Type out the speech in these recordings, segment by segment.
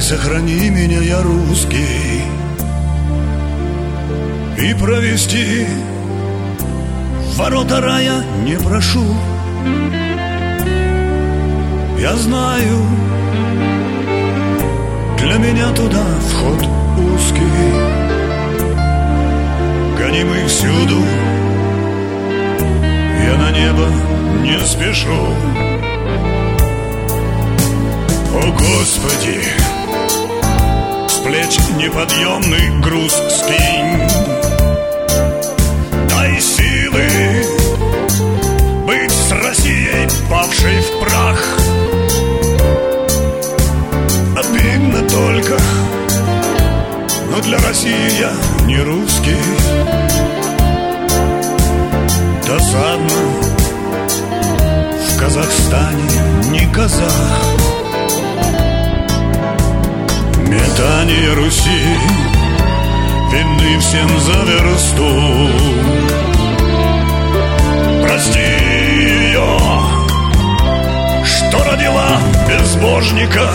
сохрани меня, я русский, и провести в ворота рая не прошу. Я знаю, для меня туда вход узкий, гонимый всюду, я на небо не спешу. О, Господи, с плеч неподъемный груз скинь, дай силы быть с Россией, павшей в прах. Обидно только, но для России я не русский. Досадно, в Казахстане не казах. Метание Руси видны всем за версту. Прости ее, что родила безбожника.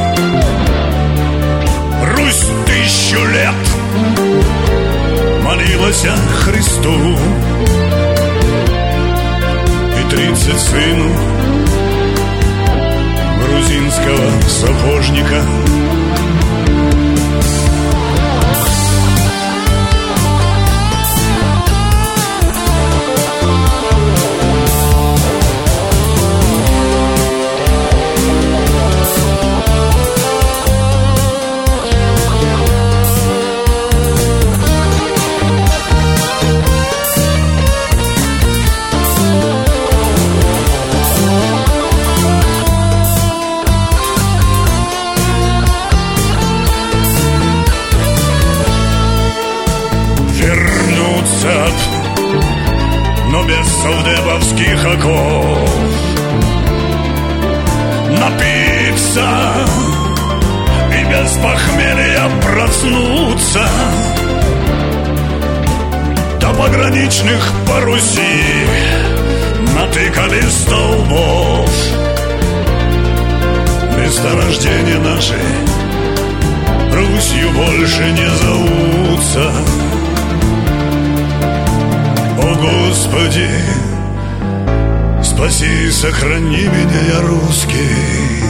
Русь 1000 лет молилась Христу, и 30 сыну грузинского сапожника. Но без совдеповских оков напиться и без похмелья проснуться, до пограничных по Руси натыкали столбов. Месторождения наши Русью больше не зовутся. О, Господи, спаси, сохрани меня, я русский.